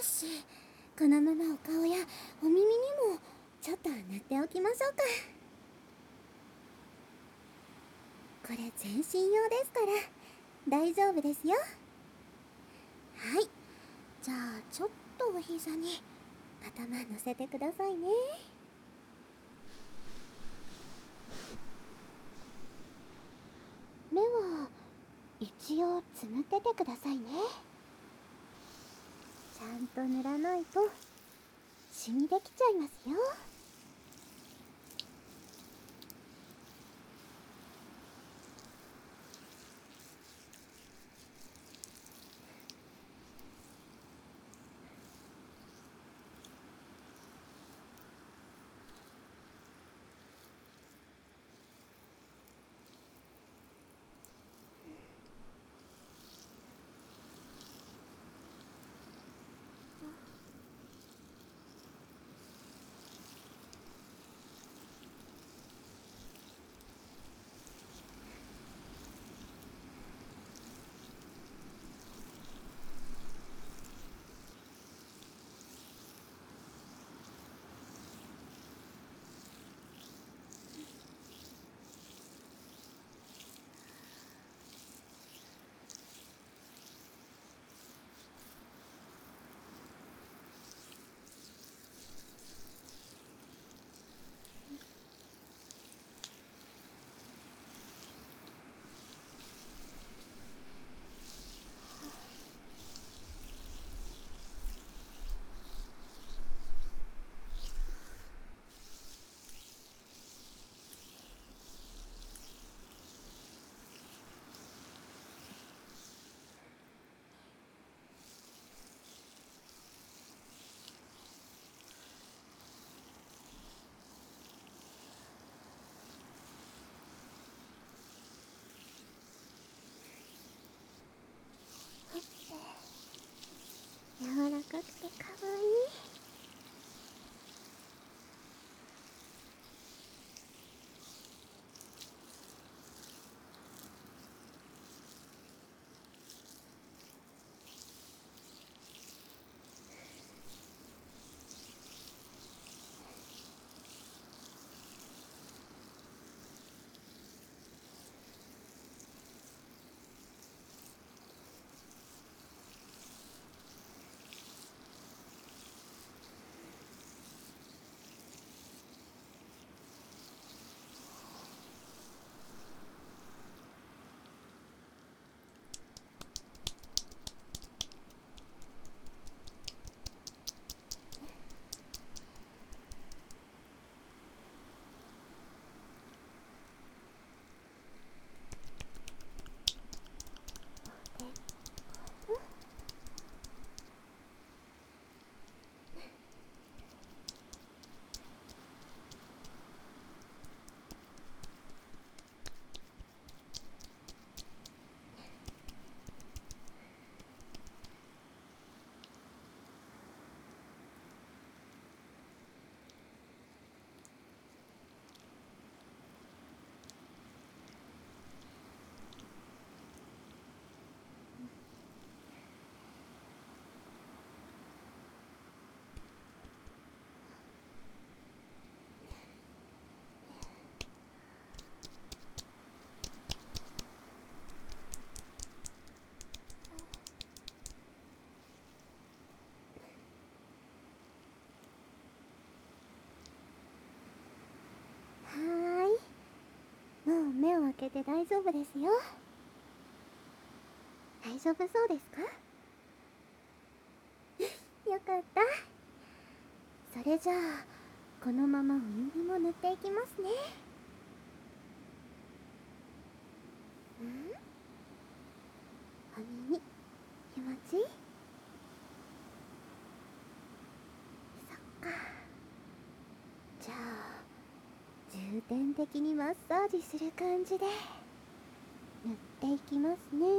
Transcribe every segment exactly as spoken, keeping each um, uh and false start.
ですし、このままお顔やお耳にもちょっと塗っておきましょうか。これ全身用ですから大丈夫ですよ。はい、じゃあちょっとお膝に頭乗せてくださいね。目は一応つむっててくださいね。ちゃんと塗らないとシミできちゃいますよ。柔らかくてかわいい。はーい、もう目を開けて大丈夫ですよ。大丈夫そうですか？よかった。それじゃあこのままお耳も塗っていきますね。うん？お耳気持ちいい？そっか。じゃあ重点的にマッサージする感じで塗っていきますね。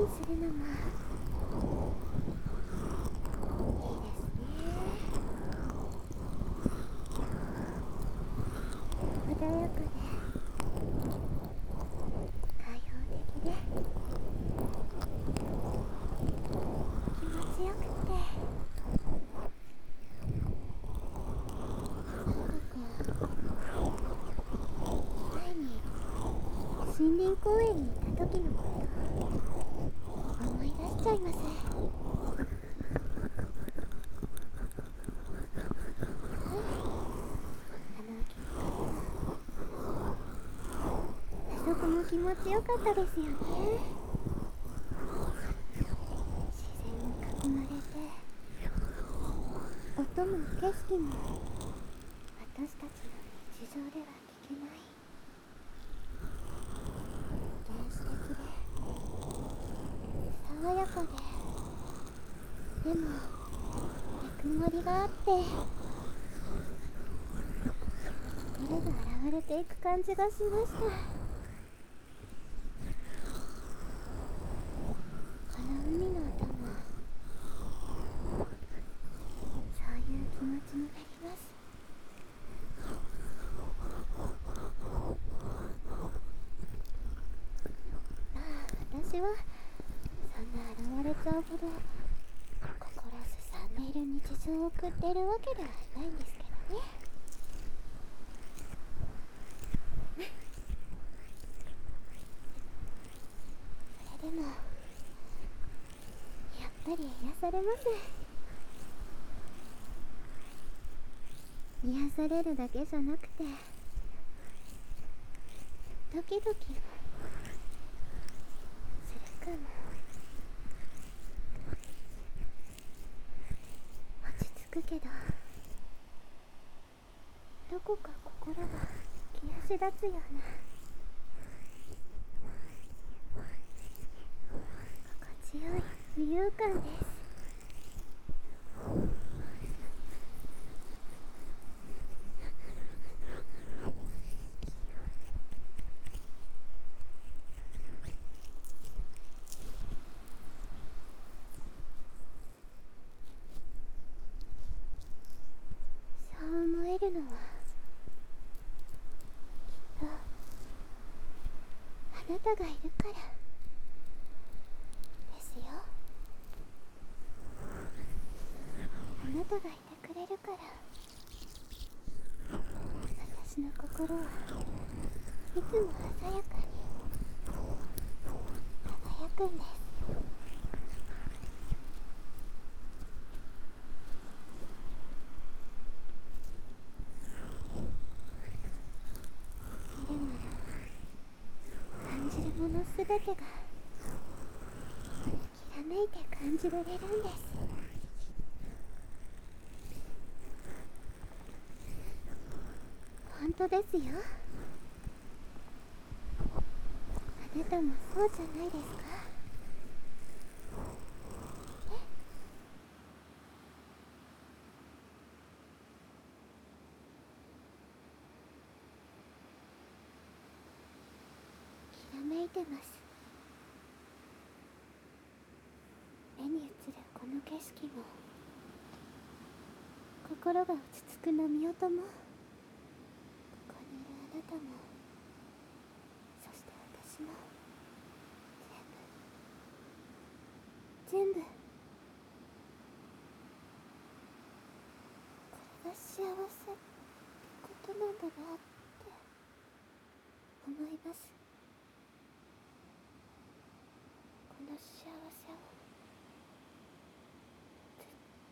にするのもいいですね。穏やかで開放的で気持ちよくって、なんかこう前に森林公園に行った時のこと思い出しちゃいます。あそこも気持ちよかったですよね。自然に囲まれて、音も景色も私たちの日常では聞けない原始的で爽やかで、でもぬくもりがあって心が洗われていく感じがしました。この海の音もそういう気持ちになります。まあ私はそんな洗われちゃうほど心すさんでいる日常を送っているわけではないんですけどね。それでもやっぱり癒されます。癒されるだけじゃなくて、ドキドキもするかも。落ち着くけど、どこか心が気足立つような心地よい浮遊感です。そう思えるのはきっとあなたがいるからですよ。あなたがいてくれるから私の心はいつも鮮やかに輝くんです。見るなら感じるものすべてがきらめいて感じられるんです。本当ですよ。あなたもそうじゃないですか。えきらめいてます。目に映るこの景色も、心が落ち着く波音も、ここにいるあなたも、そして私も、全部全部これが幸せってことなんだなって思います。この幸せをず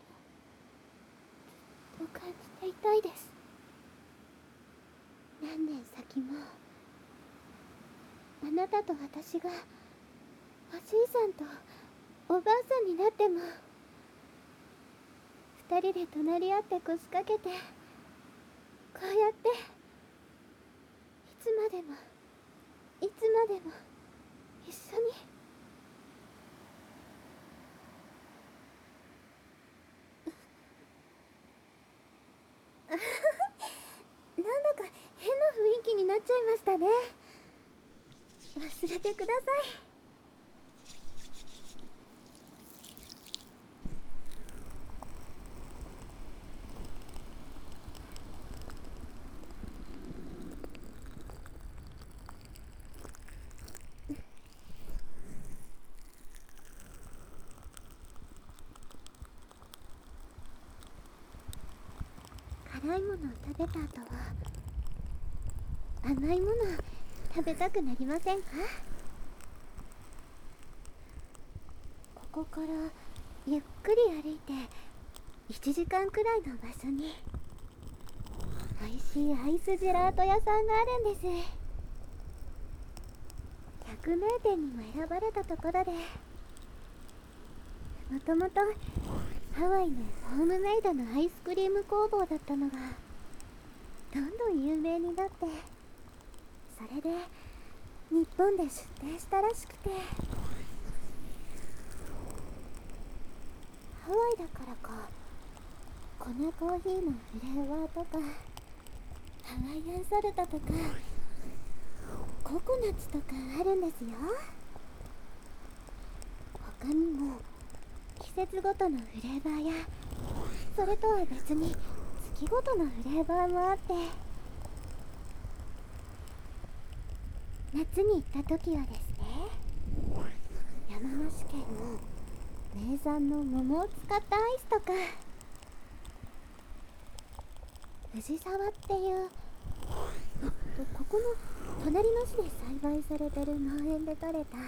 っと感じていたいです。何年先もあなたと私がおじいさんとおばあさんになっても、二人で隣り合って腰掛けて、こうやっていつまでもいつまでも一緒になんだか変な雰囲気になっちゃいましたね。忘れてください。 辛いものを食べた後は甘いものを食べたくなりませんか？ここからゆっくり歩いていちじかんくらいの場所に美味しいアイスジェラート屋さんがあるんです。百名店にも選ばれたところで、もともとハワイのホームメイドのアイスクリーム工房だったのがどんどん有名になって、それで日本で出店したらしくて、ハワイだからか粉コーヒーのフレーバーとかハワイアンサルトとかココナッツとかあるんですよ。他にも季節ごとのフレーバーや、それとは別に月ごとのフレーバーもあって、夏に行った時はですね、山梨県の名産の桃を使ったアイスとか、藤沢っていうえっとここの隣の市で栽培されてる農園で採れた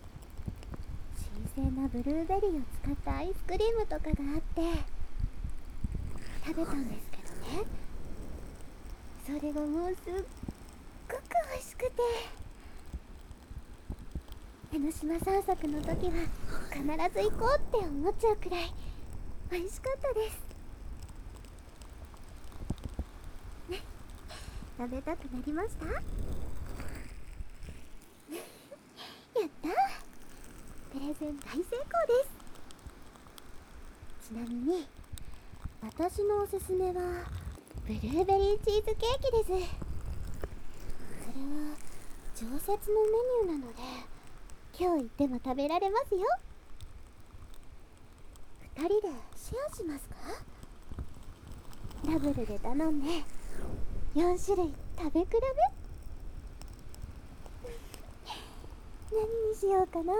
新鮮なブルーベリーを使ったアイスクリームとかがあって食べたんですけどね、それがもうすっごく美味しくて、江ノ島散策の時は必ず行こうって思っちゃうくらい美味しかったです。ね、食べたくなりました？やったー、プレゼン大成功です。ちなみに私のおすすめはブルーベリーチーズケーキです。それは常設のメニューなので今日行っても食べられますよ。ふたりでシェアしますか？ダブルで頼んでよんしゅるい食べ比べ何にしようかな。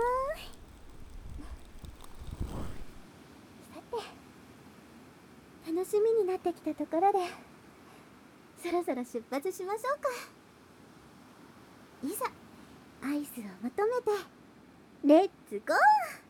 さて、楽しみになってきたところでそろそろ出発しましょうか。いざアイスを求めてレッツゴー。